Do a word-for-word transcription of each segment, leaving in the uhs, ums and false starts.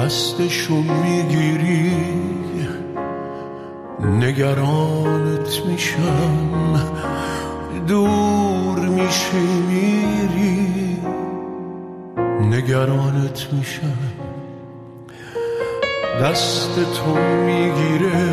دستشو میگیری نگرانت میشم، دور میشی میری نگرانت میشم. دست تو میگیره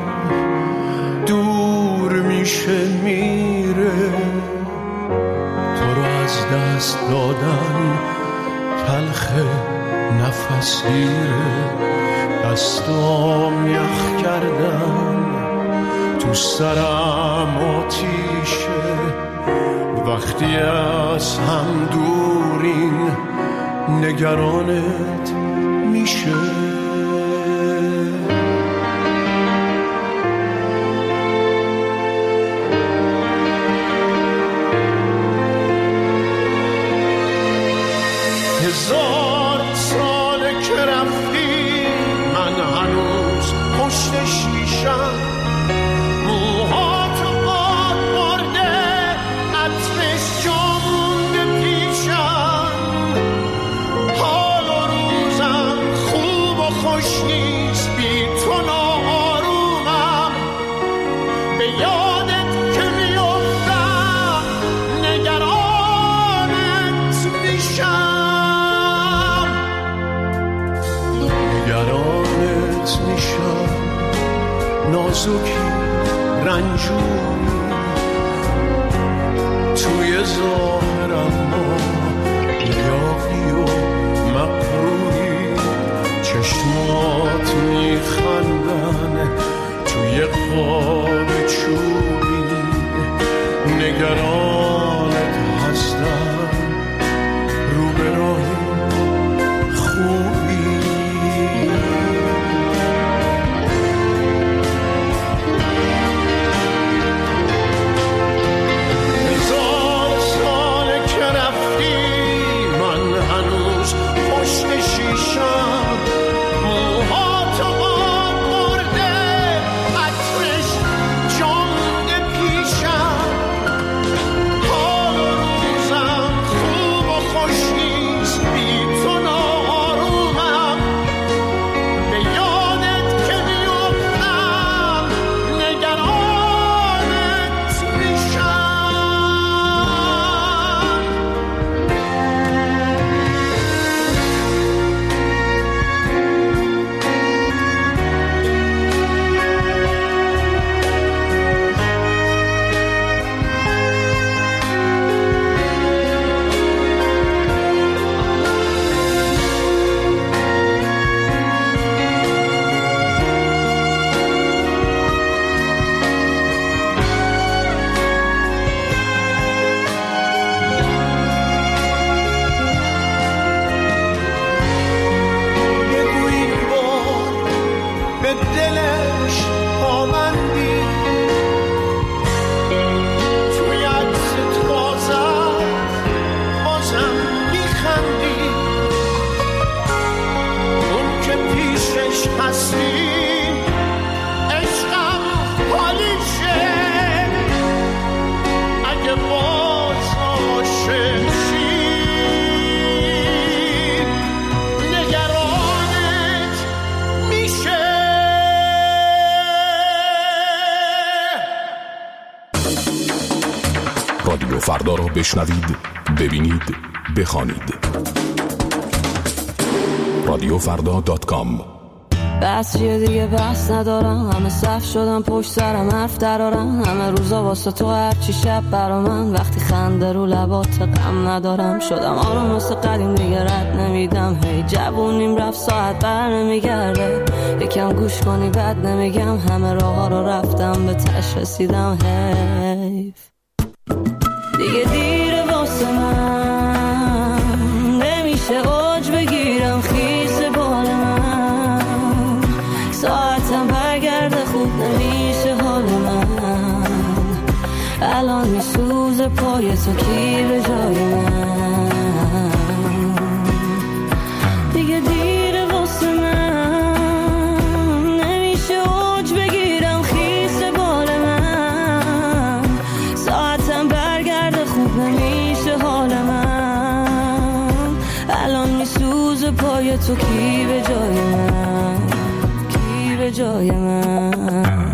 دور میشه میره، تو رو از دست دادن تلخه نفس گیره. دستام یخ کردن تو سرم آتیشه، وقتی از هم دورین نگرانت میشه. هزار ساله که رفتی من هنوز پشت شیشم، موهاتو باد برده عطرش جا مونده پیشم. حال و روزم خوب و خوش نیست بی تو ناآرومم، به یادت که میافتم نگرانت میشم. نگرانت میشم نازکی رنجوری، توی ظاهرم ما یاقی و مقروری. چشمات میخندن توی قاب چوبی، نگرانت هستم رو به راهی خوبی. رادیو فردا را بشنوید، ببینید، بخوانید. رادیو فردا دات کام. بس چیه دیگه بس ندارم، همه صف شدم پشت سرم حرف درارم، همه روزا واسه تو هرچی شب برا من، وقتی خنده رو لبات غم ندارم، شدم آروم واسه قدیم دیگه رد نمیدم، هی جوونیم رفت ساعت بر نمیگرده، یکم گوش کنی بد نمیگم، همه راه ها رو رفتم به تش رسیدم، حیف دیگه دیره واسه من، نمیشه اوج بگیرم خیس بال من، ساعتم برگرده خوب نمیشه حال من، الان میسوزه پای تو کی به جای من، دیگه دیره واسه من، نمیشه اوج بگیرم خیس بال من، ساعتم برگرده خوب نمیشه حال من، الان میسوزه پای تو کی به جای من، کی به جای من.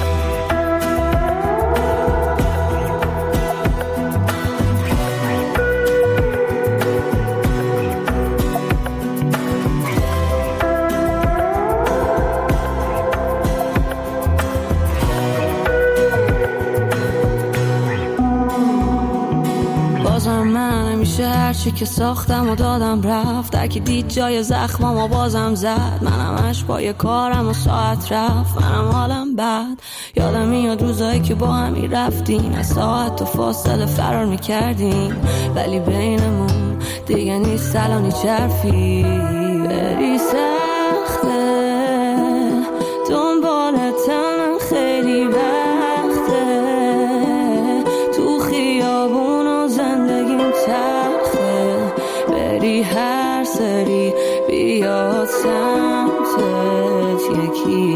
هرچی که ساختم و دادم رفت، در که دید جای زخمم و بازم زد. منم اش پای کارم و ساعت رفت، منم حالم بد. یادم میاد روزایی که با همی رفتیم، از ساعت و فاصله فرار میکردیم، ولی بینمون دیگه نیست الانی چرفی. بری سخته دنبالتم خیلی وقته، تو خیابون و زندگیم تلخه. بری هر سری بیاد سمتت یکی،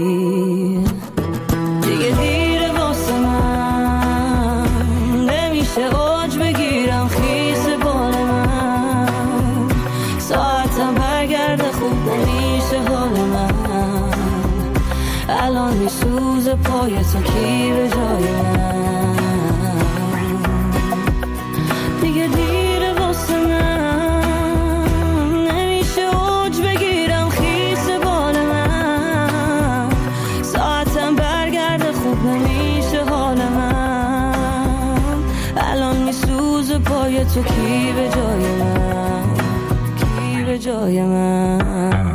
دیگه دیره واسه من، نمیشه اوج بگیرم خیس بال من. ساعتم برگرده خوب نمیشه حال من، الان میسوزه پای تو کی به جای من. دیگه دیره واسه من، نمیشه اوج بگیرم خیس بال من. ساعتم برگرده خوب نمیشه حال من، الان میسوزه پای تو کی به جای من، کی به جای من.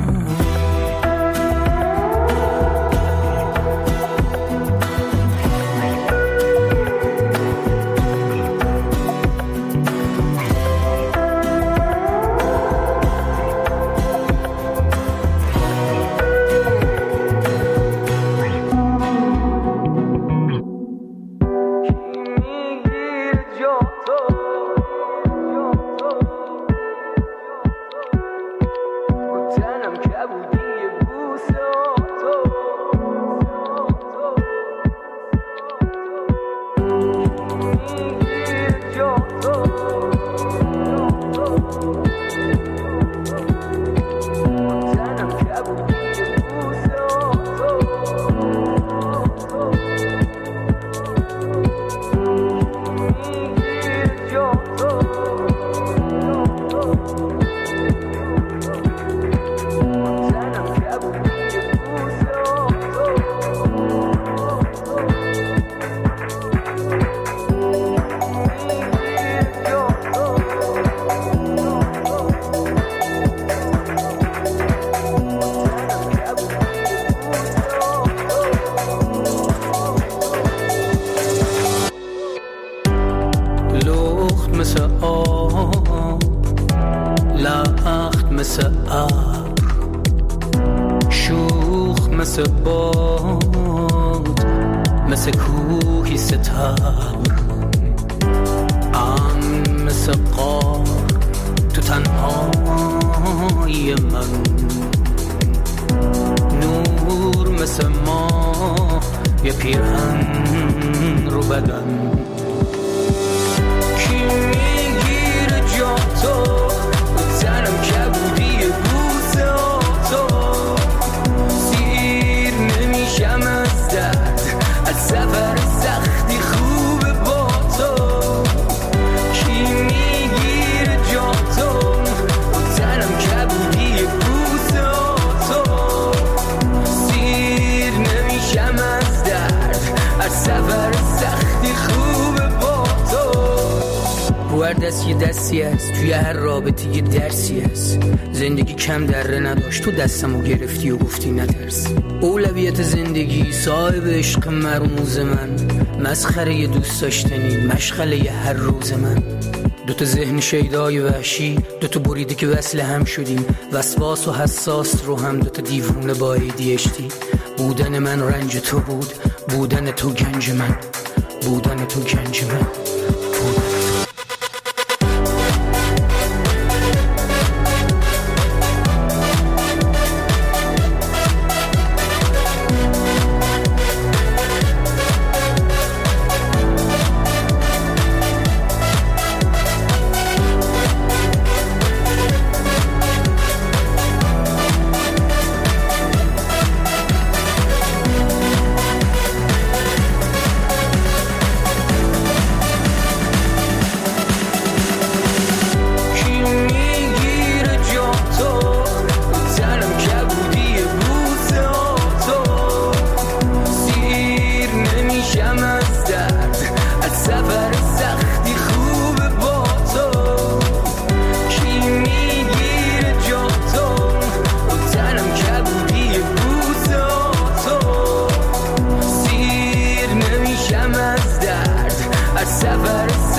توی هر رابطه یه درسی هست. زندگی کم دره نداشت، تو دستمو گرفتی و گفتی نترس. اولویت زندگی صاحب عشق مرموز من، مسخره ی دوست داشتنی مشغله ی هر روز من. دوتا ذهن شیدای وحشی، دوتا بریده که وصل هم شدیم، وسواس و حساس رو هم دوتا دیوونه با ایدیشتی. بودن من رنج تو بود، بودن تو گنج من، بودن تو گنج من، بودن.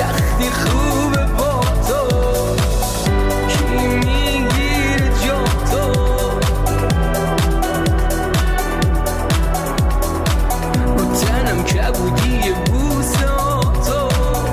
وقتی خوبه با تو کی میگیره جا تو رو تنم کبودی بوسه تو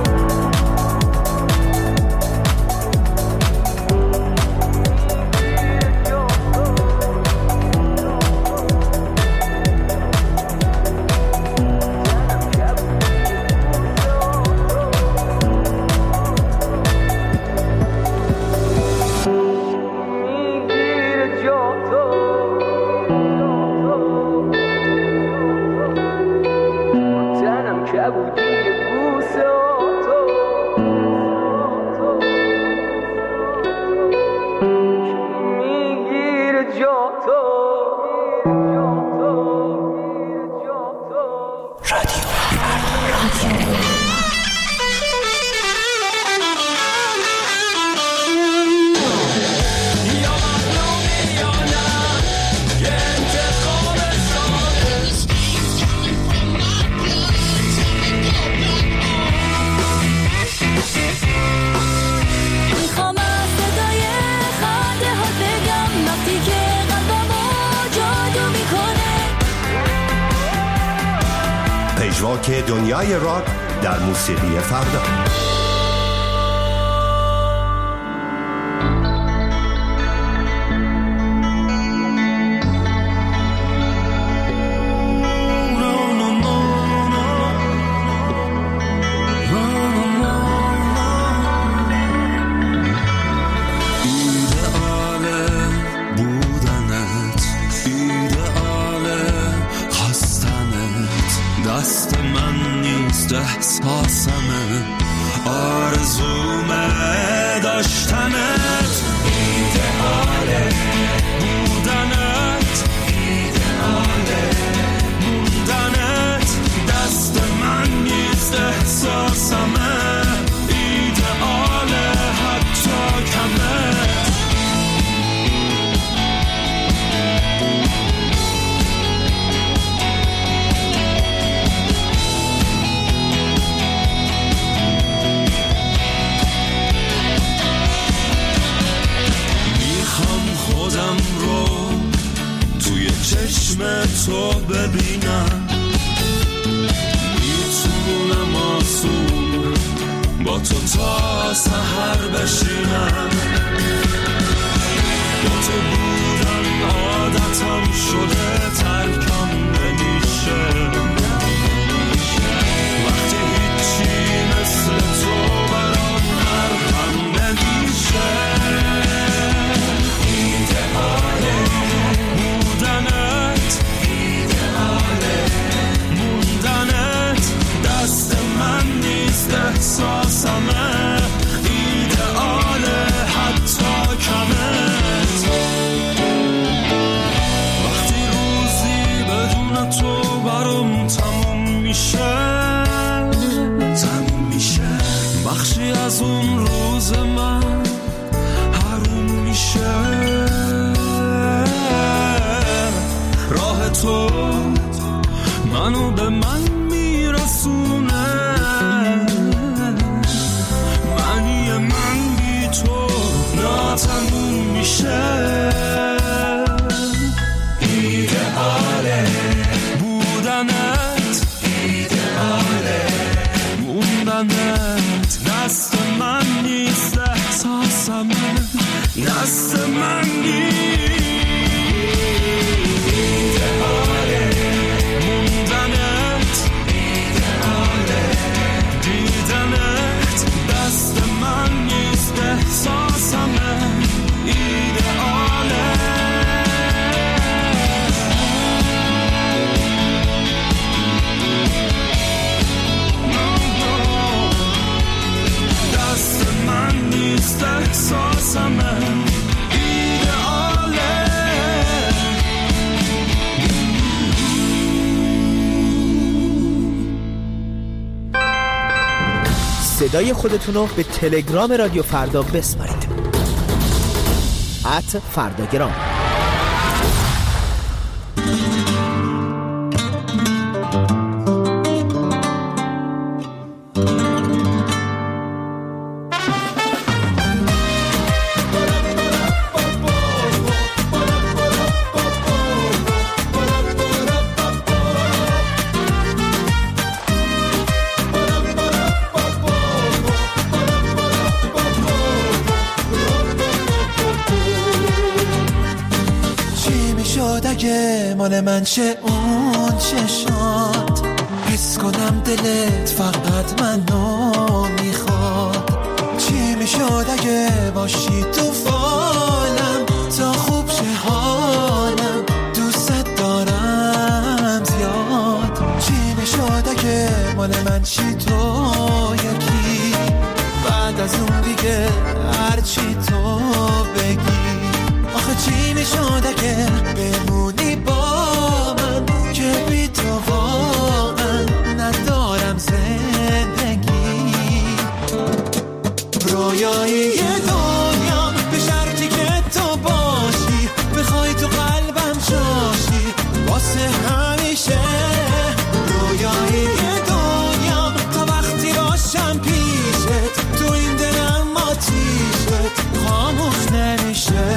که دنیای راک در موسیقی فردا. احساسمه آرزومه داشتنت ایدئاله بودنت ایدئاله موندنت دست من نیست احساسمه ایدئاله حتی کمت خودم رو توی چشم تو ببینم میتونم آسون با تو تا سحر بشینم با تو بودن عادتم شده ترکم نمیشه وقتی هیچی مثل تو برام مرهم نمیشه بودنت ایدئاله موندنت دست من نیست احساسمه ایدئاله حتی کمت وقتی روزی بدون تو برام تموم میشه تموم میشه بخشی از اون روز من حروم میشه راه تو منو به من میرسونه معنی من بی تو ناتموم میشه ایدئاله بودنت ایدئاله موندنت دست من نیست احساسمه دست من نیست دست من نیست احساسمه ایدئاله دست من نیست احساسمه ایدئاله صدای خودتون رو به تلگرام رادیو فردا بسپارید ات فرداگرام. دیگه مال من چه اون چشات، حس کنم دلت فقط منو میخواد. چی میشد اگه باشی تو فالم تا خوب شه حالم، دوست دارم زیاد. چی میشد اگه مال من چی تو یکی، بعد از اون دیگه هرچی تو بگی. آخه چی میشد اگه بمونی با من که بی تو واقعا ندارم زندگی. رویایی دنیا به شرطی که تو باشی، بخوای تو قلبم جاشی واسه همیشه. رویایی دنیا تا وقتی باشم پیشت، تو این دلم آتیشت خاموش نمیشه.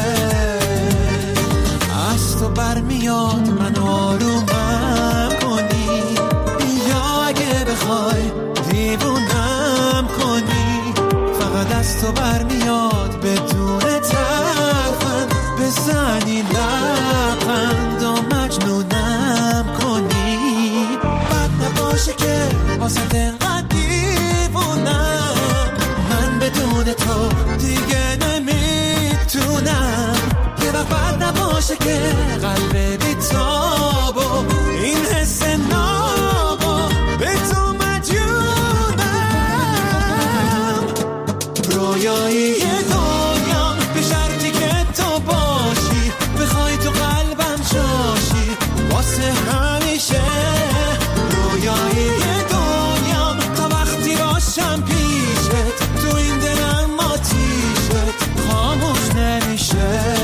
از تو برمیاد من آرومم کنی، یا اگه بخوای دیوونم کنی. فقط از تو برمیاد بدون ترفند بزنی لبخند و مجنونم کنی. بد نباشه که واسه دلقدر دیوونم، من بدون تو دیگه نمیتونم. یه وقت بد نباشه که قلب بیتاب و این حس نابو به تو مجنونم. رویایی دنیا به شرطی که تو باشی، بخوای تو قلبم جاشی واسه همیشه. رویایی دنیا تا وقتی باشم پیشت، تو این دلم آتیشت خاموش نمیشه.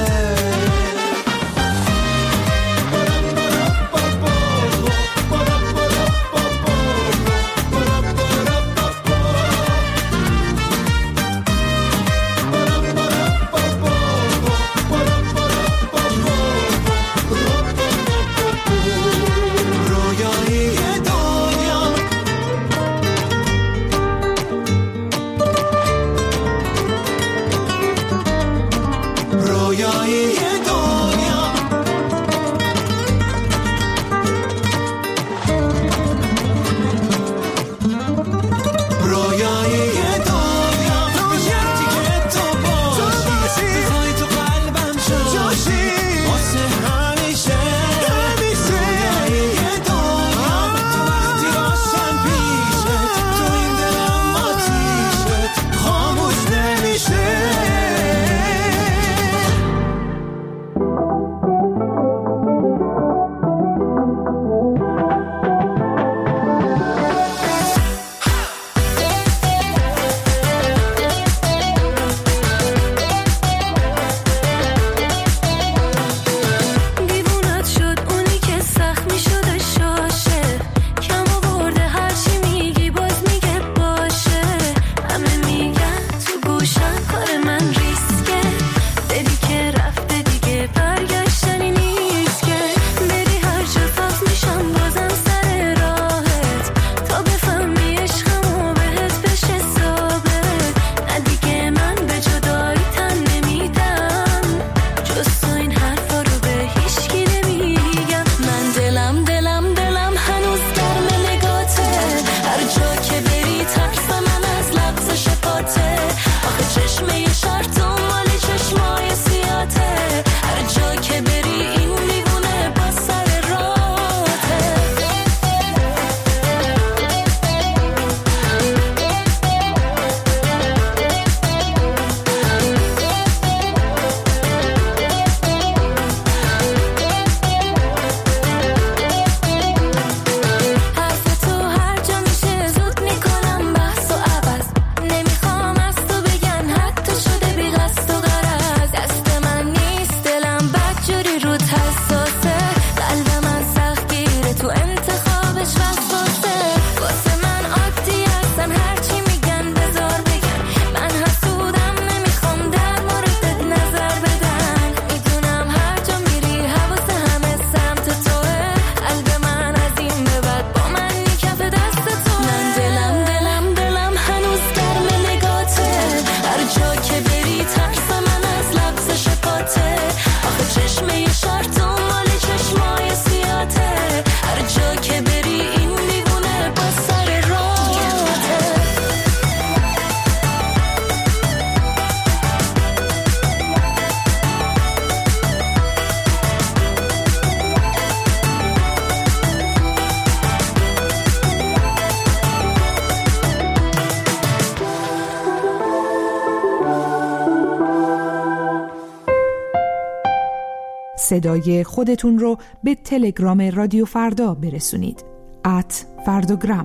صدای خودتون رو به تلگرام رادیو فردا برسونید. ات فردوگرام.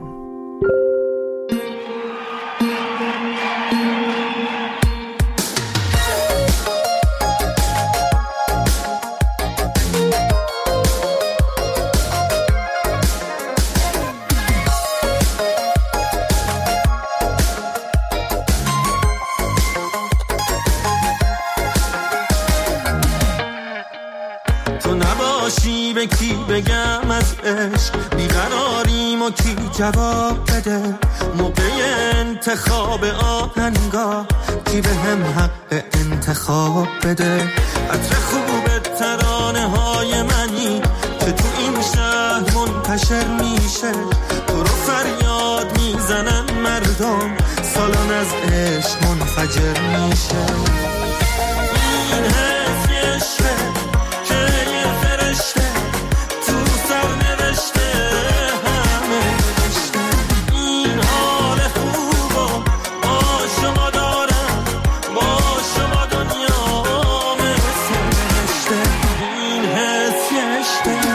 به کی بگم از عشق بیقراریم و کی جواب بده، موقع انتخاب آهنگا کی به هم حق انتخاب بده. عطر خوب ترانه های منی که تو این شهر منتشر میشه، تو رو فریاد میزنن مردم، سالن از عشق منفجر میشه. این حس عشقه که یه فرشته تو سر نوشته همه نوشته. این حال خوبو با شما دارم، با شما دنیا مثل نوشته. این حس عشقه.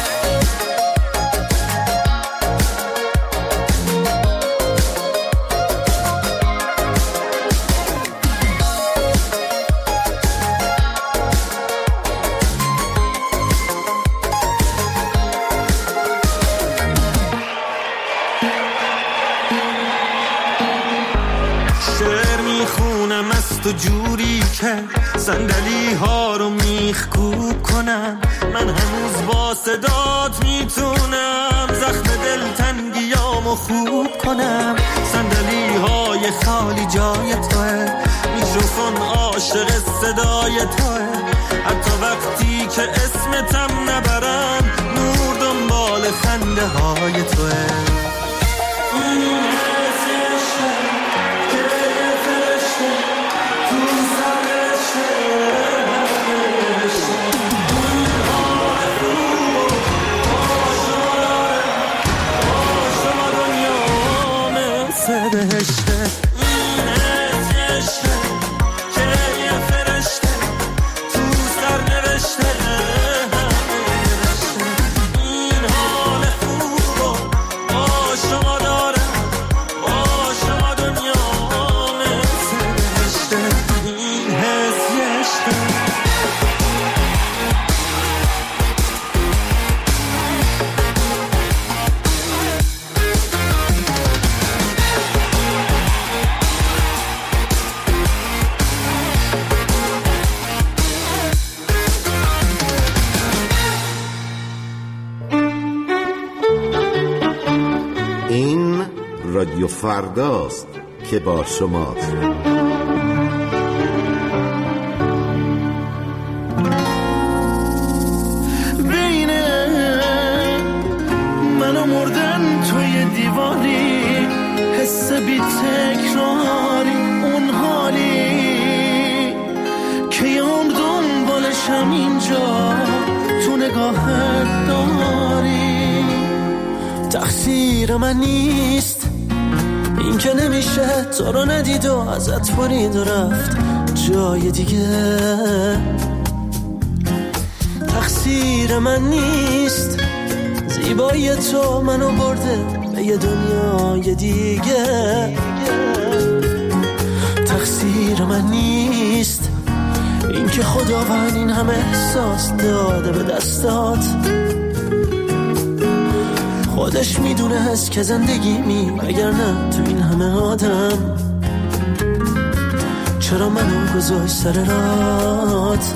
تو جوری که صندلی ها رو میخکوب کنم، من هنوز با صدات میتونم زخم دلتنگیامو خوب کنم. صندلی های خالی جای توه، میکروفون عاشق صدای توه، حتی وقتی که اسمتم نبرم نور دنبال خنده های توه. رادیو فرداست که با شماست. بین من و مردن توی دیواری، حس بی تکراری، اون حالی که یه عمر دنبالشم اینجا تو نگاهت داری. تقصیر من نیست این که نمیشه تو رو ندید و ازت برید و رفت جای دیگه. تقصیر من نیست زیبایی تو منو برده به یه دنیای دیگه. تقصیر من نیست این که خداوند این همه احساس داده به دستات. خودش میدونه هست که زندگی می اگر نه تو این همه آدم چرا منو گذاشت سر رات.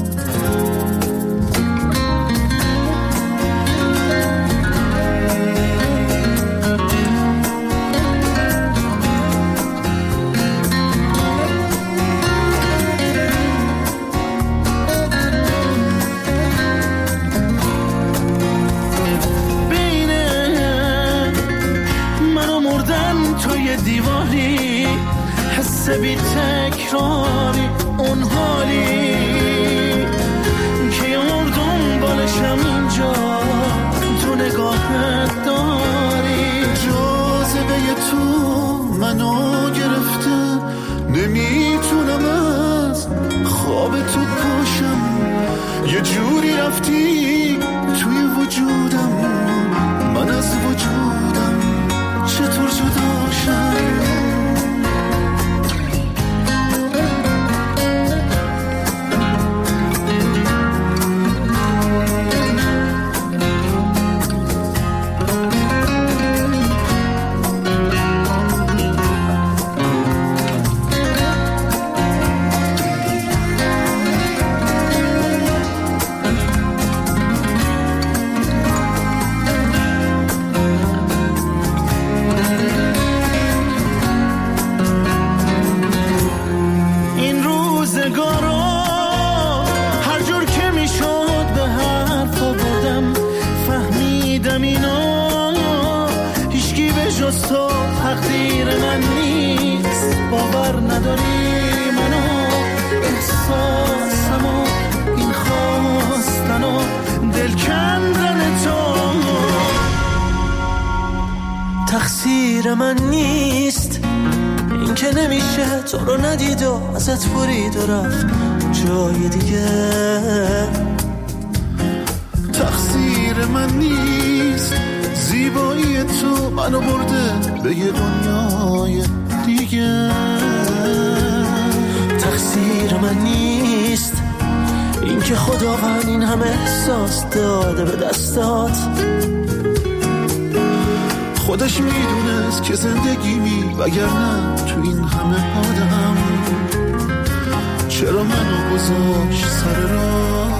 بی تکراری اون حالی که مردم بالشم اینجا تو نگاهت داری. جاذبه تو منو گرفته نمیتونم از خواب تو پاشم، یه جوری رفتی توی وجودم، من از وجودم چطور جدا شم؟ تقدیر من نیست، باور نداری منو، احساسمو، این خواستنو، دل کندن تو تقصیر من نیست. این که نمیشه تو رو ندید و ازت برید و رفت جای دیگه. تقصیر من نیست، زیبایی تو منو برده به یه دنیای دیگه. تقصیر من نیست این که خداوند این همه احساس داده به دستات. خودش میدونست که زندگی می وگرنه تو این همه آدم چرا منو گذاشت سر راه.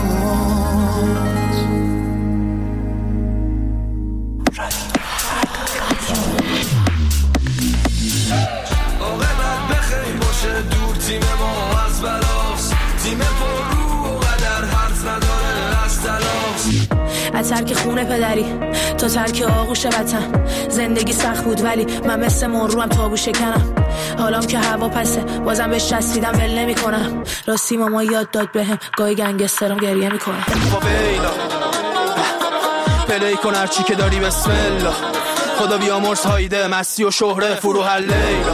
دور تیم ما از بلاست، تیم پر رو و قدر حرف نداره از تلاش. از ترک خونه پدری تا ترک آغوش وطن، زندگی سخت بود ولی من مثل مروم تابو شکنم. حالام که هوا پسه بازم بهش چسبیدم ول نمی کنم. راستی ماما یاد داد بهم گاهی گنگسترم گریه میکنم. با بیلا پلی کن هرچی که داری بسم الله، خدا بیامرز هایده مستی و شهره فرو هر لیلا.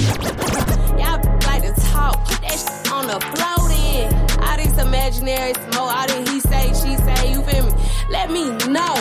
Imaginary smoke, all that he say, she say, you feel me? Let me know.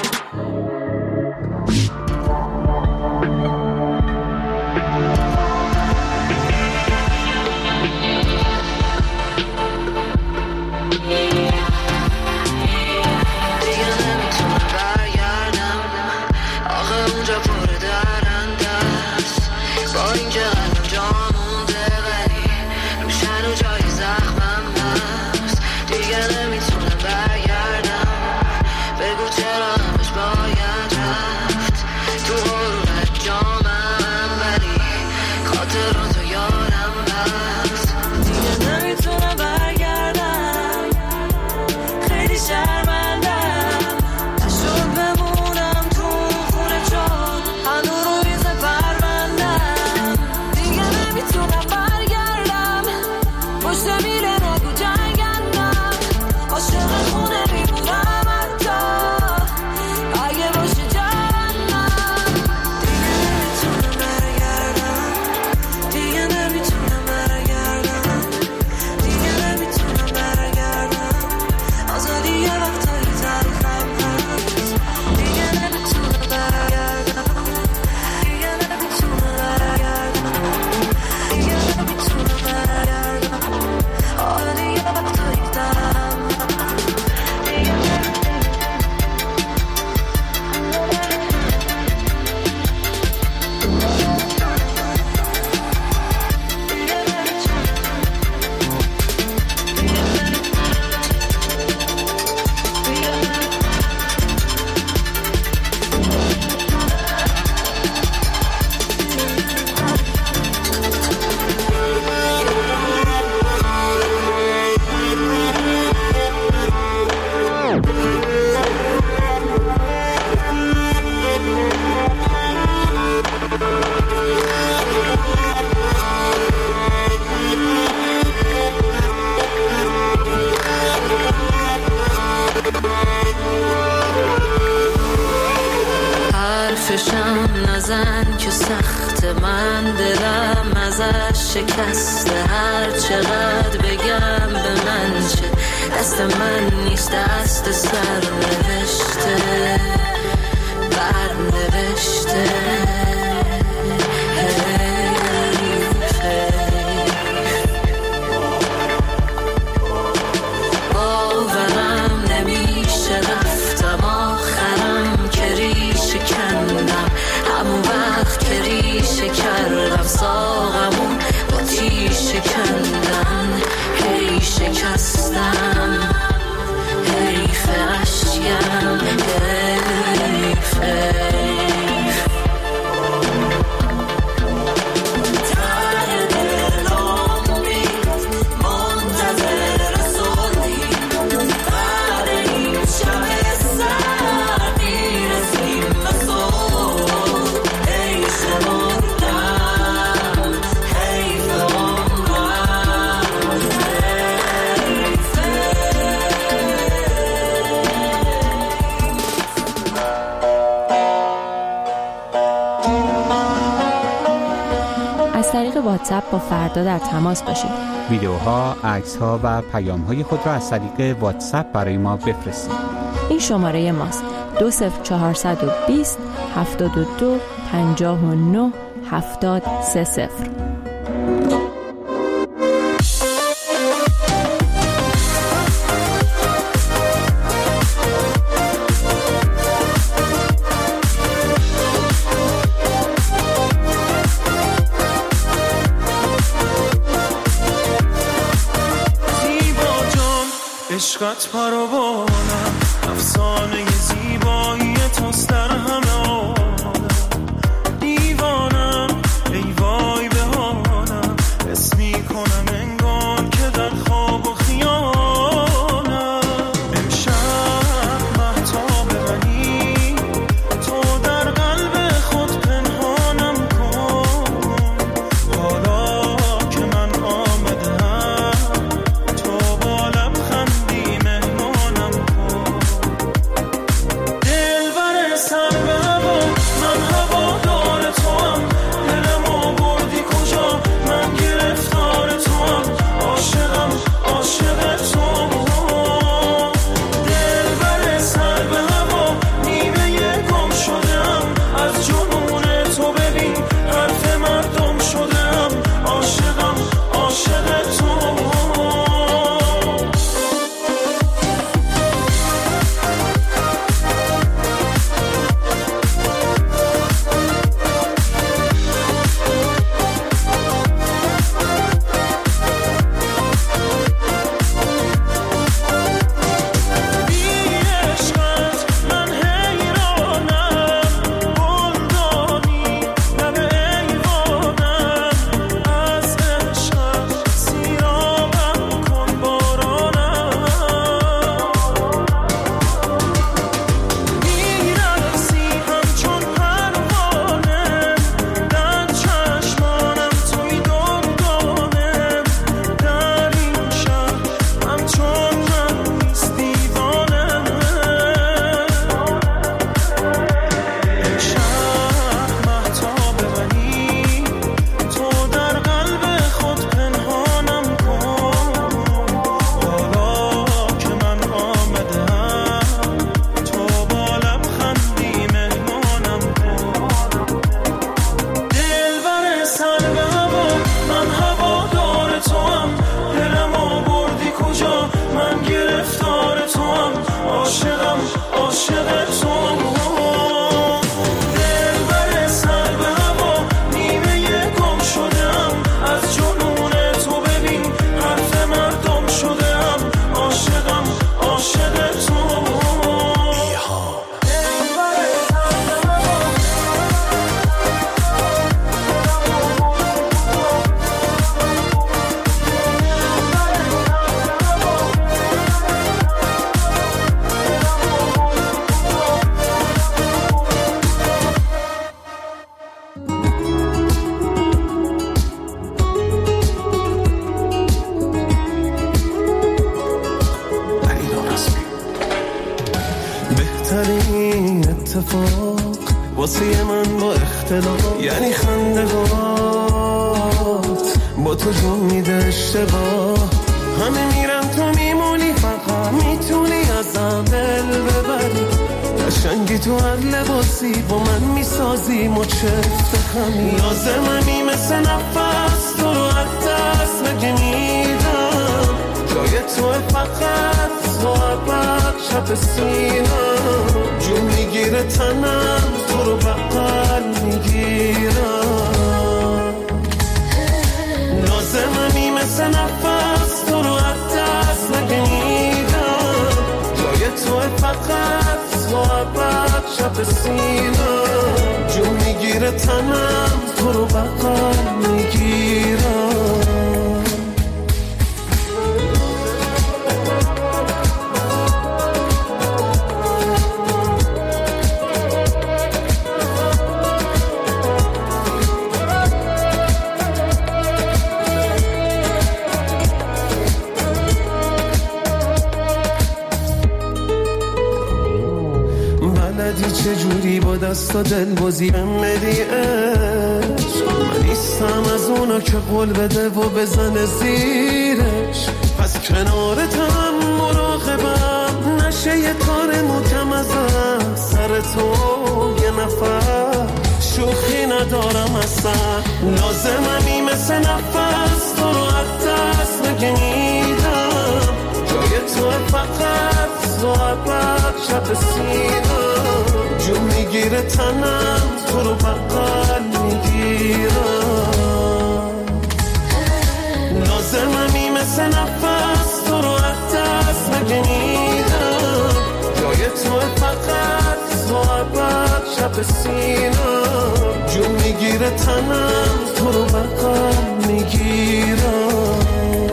حرفشم نزن که سخت، من دلم ازش شکسته. هر چقدر بگم به من چه، دست من نیست، دست سر نوشته بر نوشته. باورم نمیشه رفتم آخرم که ریشه کندم، همون وقت که ریشه کردم ساقمون با تیشه کندن. هی شکستم حیف اشکم حیف حیف. تر دلم بید منتظر صلحی، بر این شب سر میرسیم به صلح. ای شمردم حیف از طریق واتساپ با فردا در تماس باشید. ویدیوها، عکس‌ها و پیام‌های خود را از طریق واتساپ برای ما بفرستید. این شماره ماست: دو صفر چهارصد و بیست هفتاد و دو پنجاه و نه هفتاد سه صفر. عشقت پروانم، افسانه زیبایی توست در همه عالم. دیوانم ای وای به حالم، حس میکنم انگار که در خواب و خیالم. امشب مهتاب منی، تو در قلب خود پنهانم کن. حالا که من آمدم تو با لبخندی مهمانم کن. دلبر سر به هوا، من هوادار توام. دلمو بردی کجا، من گرفتار توام. عاشقم عاشق توام. دلبر سر به هوا، نیمه گم شدم از جنون تو. ببین حرف مردم شدم. عاشقم عاشق توام. بهترین اتفاق واسه من با اختلاف، یعنی خندهات با تو جون میده اشتباه. همه میرن تو میمونی، فقط میتونی ازم دل ببری. قشنگی تو هر لباسی با من میسازی مچفت خمی. لازممی مثل نفس تو رو از دست نگیدم، جای تو فقط صحبت شب سینم. جون میگیره تنم تو رو بغل میگیرم. لازممی مثل نفس تو رو از دست نگیدم، جای تو فقط صحبت شب سینم. جون میگیره تنم تو رو بغل میگیرم. چجوری با دست و دل بازی بمدی عشق. من نیستم از اونا که قول بده و بزنه زیرش. پس کنارتم مراقبم نشه یه کار محکم ازم. سر تو یه نفر شوخی ندارم اصلا. لازممی مثل نفس تو رو از دست نگیدم، جای تو فقط صحبت شب سینم. جون میگیره تنم تو رو بغل میگیرم. لازممی مثل نفس تو رو از دست نگیدم، جای تو فقط صحبت شب سینم. جون میگیره تنم تو رو بغل میگیرم.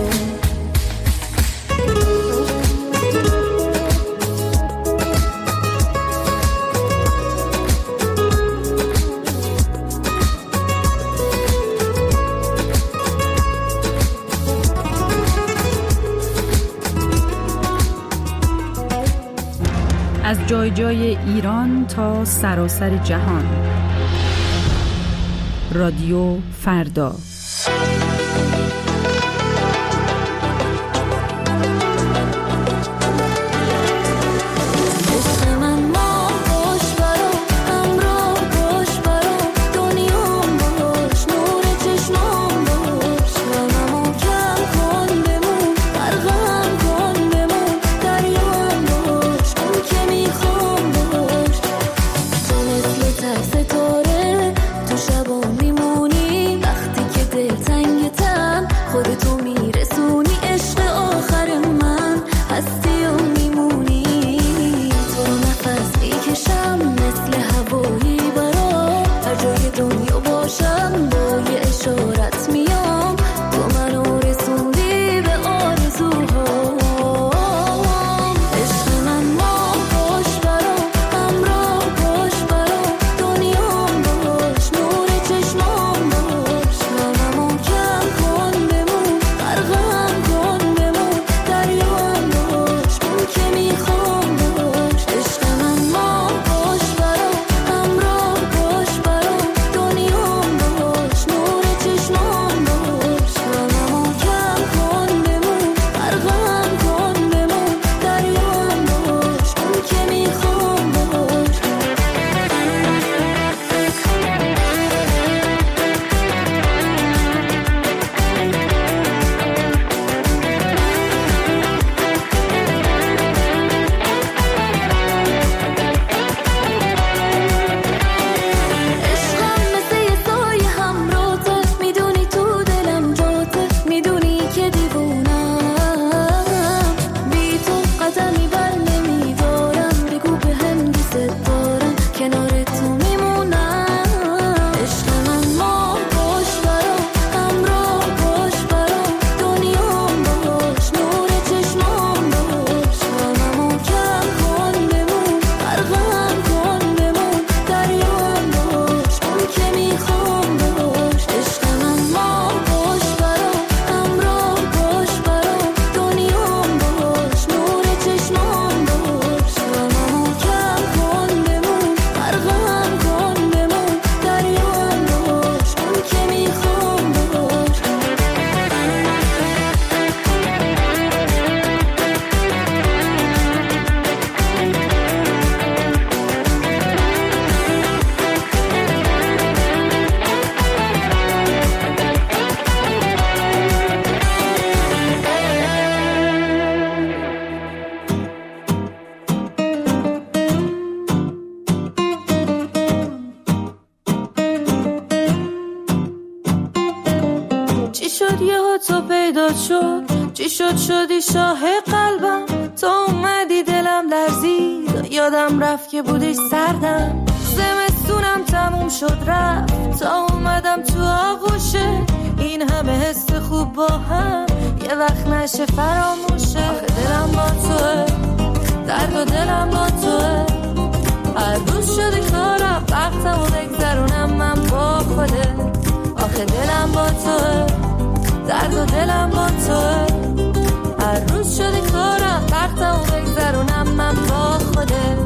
از جای جای ایران تا سراسر جهان. رادیو فردا. ستاره تو شبا میمونی وقتی که پیدا شد، چی شد شدی شاه قلبم، تا اومدی دلم لرزید، یادم رفت که بودی سردم، زمستونم تموم شد رفت، تا اومدم تو آغوشه، این همه حس خوب با هم یه وقت نشه فراموشه. آخه دلم با توه، درد و دلم با توه، هر روز شده کارم وقتمو بگذرونم من با خوده. آخه دلم با توه، درد و دلم با توه، هر روز شده کارم وقتمو بگذرونم من با خوده.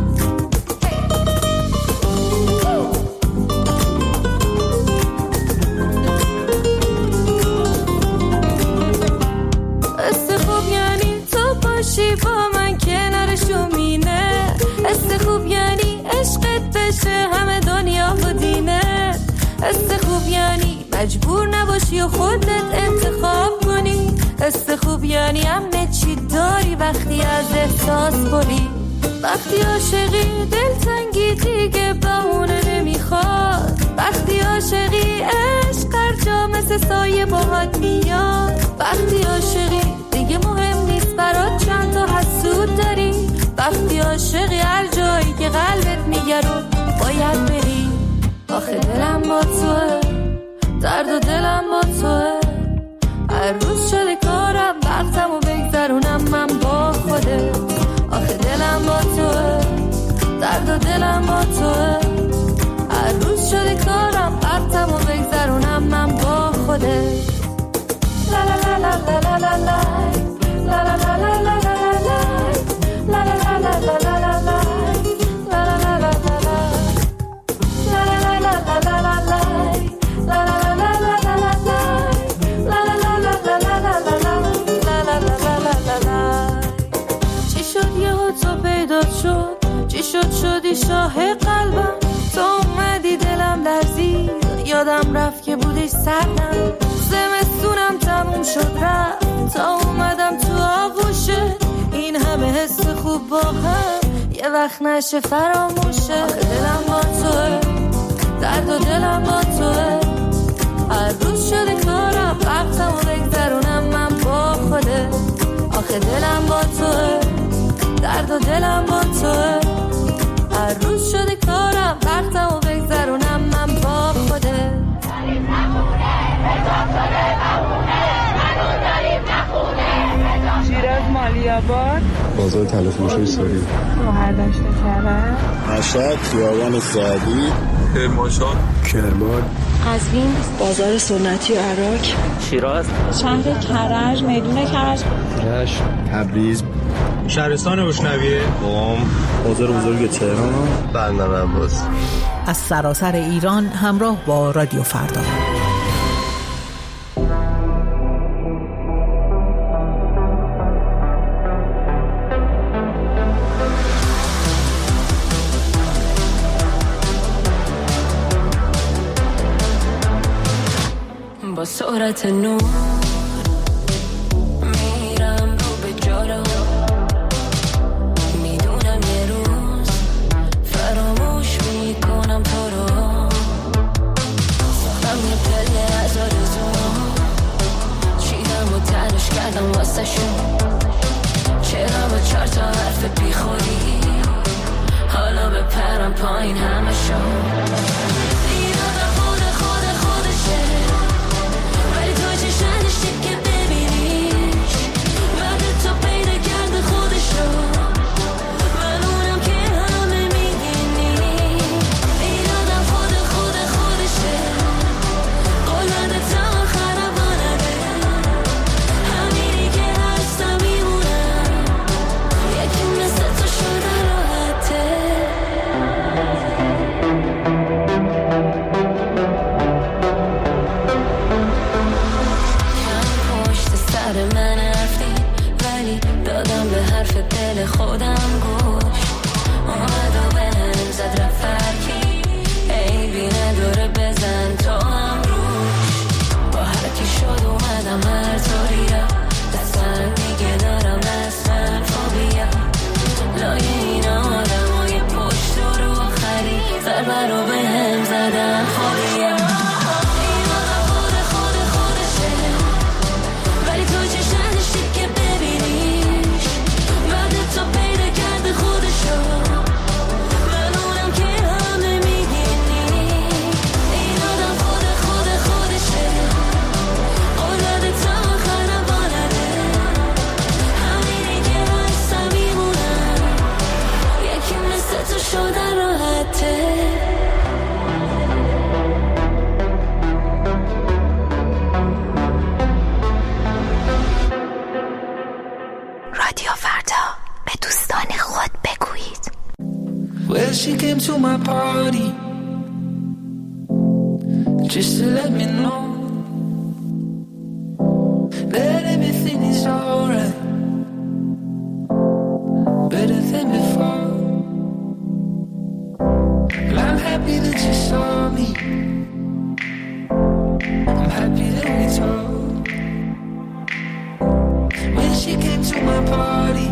است خوب یعنی تو باشی با من کنارشو مینه، است خوب یعنی عشقت بشه همه دنیا و دینه، است خوب یعنی مجبور نباشی و خودت انتخاب کنی، است خوب یعنی همه چی داری وقتی از احساس بری، وقتی عاشقی دلتنگی دیگه بهونه نمیخواد، وقتی عاشقی عشق هر جا مثل سایه باهات میاد، وقتی عاشقی دیگه مهم نیست برات چند تا حسود داری، وقتی عاشقی هر جایی که قلبت میگه رو باید بری. آخه دلم با توه، درد و دلم با توه، هر روز شده کارم وقتمو بگذرونم من با خوده. آخه دلم با توه، درد و دلم با توه، هر روز شده کارم وقتمو بگذرونم من با خوده. لا لا لا لا لا لا لا لا لا لا لا لا لا لا لا لا لا. چی شد یهو تو پیدا شد، چی شد شدی شاه قلبم، تو اومدی دلم لرزید، یادم رفت که بودی سردم، زمستونم تموم شد رفت، تا اومدم تو آغوشه، این همه حس خوب با هم یه وقت نشه فراموشه. آخه دلم با توه، درد و دلم با توه، هر روز شده کارم وقتمو بگذرونم من با خوده. آخه دلم با توه، درد و دلم با توه، هر روز شده کارم وقتمو بگذرونم من با خوده. شیراز مالیاباد، بازار تلفروشی سوری، گوهر داشته کرد، مشهد خیابان سعدی، کرمانشاه، کرمان، قزوین، بازار سنتی عراق، شیراز، شهر کرج، میدون کرج، رشت، تبریز، شهرستان بشنویه، قم، بازار بزرگ تهران، بندر عباس. از سراسر ایران همراه با رادیو فردا. با سرعت نور میرم رو به جارو، میدونم یه روز فراموش میکنم تو رو، ساختم یه پله از آرزو، چیدم و تنش کردم واسه شون، چرا با چار تا حرف بیخوری حالا به پرم پایین همه شون. که ببینیش بعد تو پیدا کرده خودشو، من اونم که همه میدینی، این آدم خود خود خودشه، قلبه تا آخرم بانده، همینی که هستم میمونم، یکی مثل تو شده راحته. من رفتی ولی دادم به حرف دل خودم گوش، اومد و به هم زد رفت فرکی، عیبی نداره بزن تو هم روش، با هر کی شد اومدم هر طوری را دستم دیگه دارم رسمن فوبیا، لای این آدم های پشت رو آخری ضربه رو به هم زدن خودیم. این آدم خود خود خودشه ولی تو Well, she came to my party just to let me know that everything is alright, better than before. Well, I'm happy that you saw me, I'm happy that we talked. When she came to my party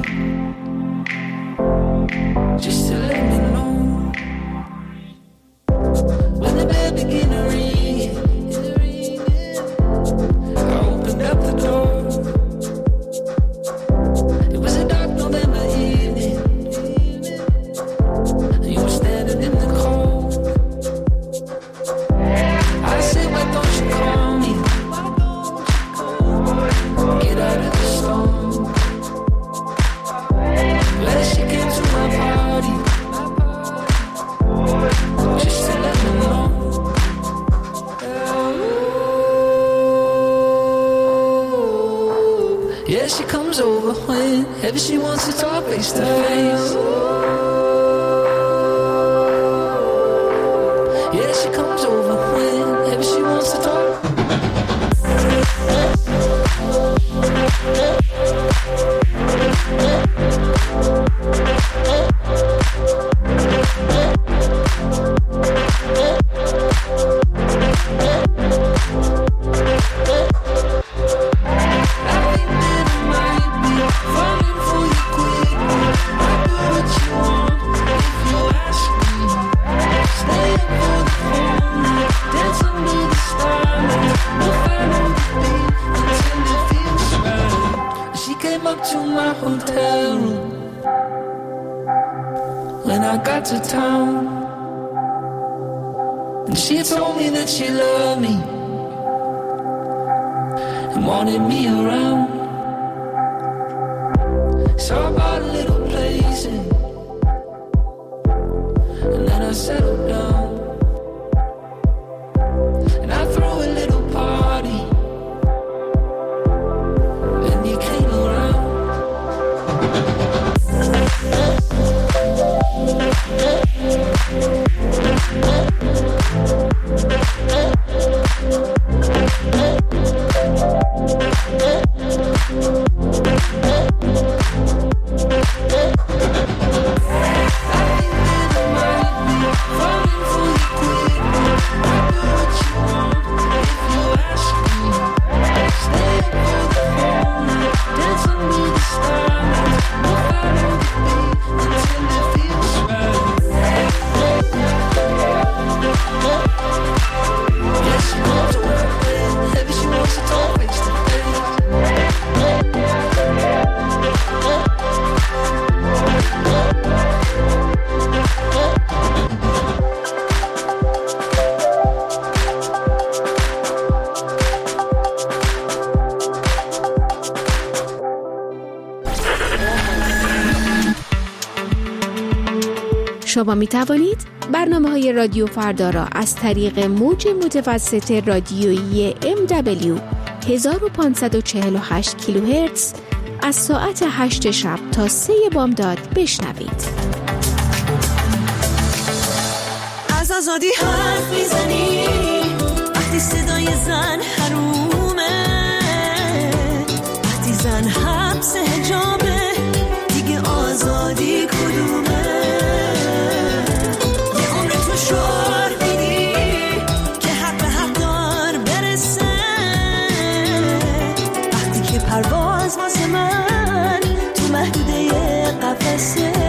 just to let me know, when the bell began to ring, I opened up the door. It was a dark November evening, you were standing in the cold. I said, why don't you call me, get out of the storm. Well, she came to my party just to let me know. Yeah, she comes over whenever she wants to talk face to face. Yeah, she comes over whenever she wants to talk. To town, and she told me that she loved me and wanted me around. So I bought a little place and, and then I settled down, and I threw a little party and you came around. شما می توانید برنامه های رادیو فردا را از طریق موج متوسط رادیویی ام دبلیو هزار و پانصد و چهل و هشت کیلوهرتز از ساعت هشت شب تا سه بامداد بشنوید. از آزادی حرف میزنی وقتی صدای زن حرومه، وقتی زن حبس حجابه دیگه آزادی کدومه؟ یه عمر تو شعار میدی که حق به حق دار برسه، وقتی که پرواز واسه من تو محدوده قفسه.